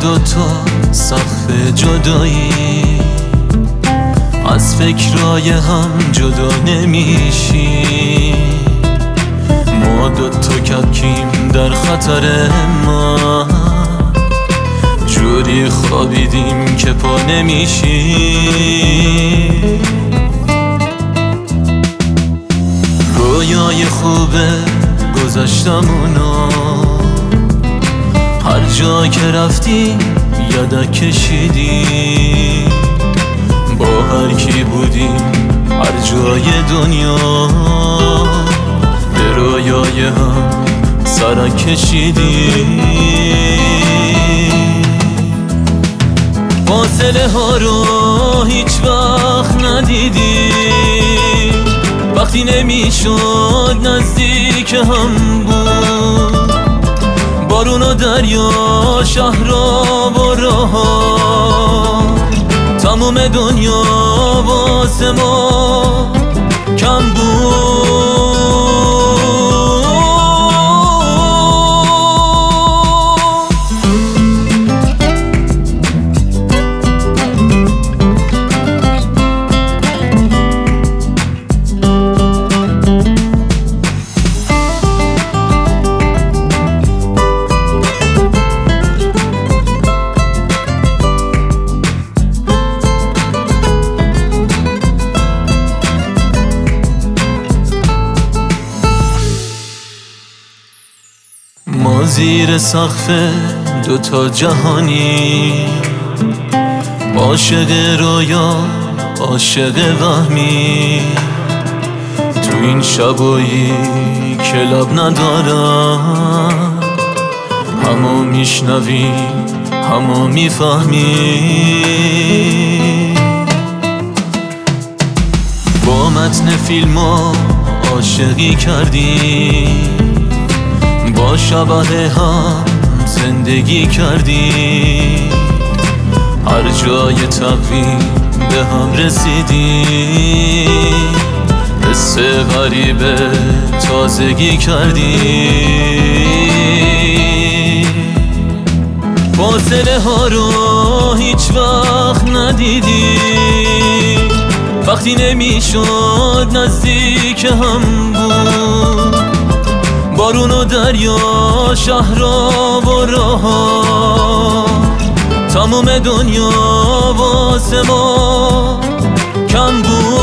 دوتا سقف جدایی، از فکرای هم جدا نمیشی. ما دوتا کپکیم در خطر ما، جوری خوابیدیم که پا نمیشی. رویای خوبه گذشتمونو، هر جا که رفتی یادک کشیدی. با هر کی بودیم هر جای دنیا، به رویای هم سرک کشیدی. فاصله ها رو هیچ وقت ندیدی، وقتی نمیشد نزدیک هم بود. بارون و دریا، شهرها و راه‌ها، تموم دنیا واسه ما کم بود. ما زیر سقف دوتا جهانی، عاشق رویا عاشق وهمی. تو این شبایی که لب ندارم، همو میشنوی همو میفهمی. با متن فیلم‌ها عاشقی کردی، با شبه هم زندگی کردی. هر جای تقویم به هم رسیدی، حس غریبه تازگی کردی. فاصله ها رو هیچ وقت ندیدی، وقتی نمیشد نزدیک هم بود. بارون و دریا، شهرها و راه‌ها، تموم دنیا واسه ما کم بود.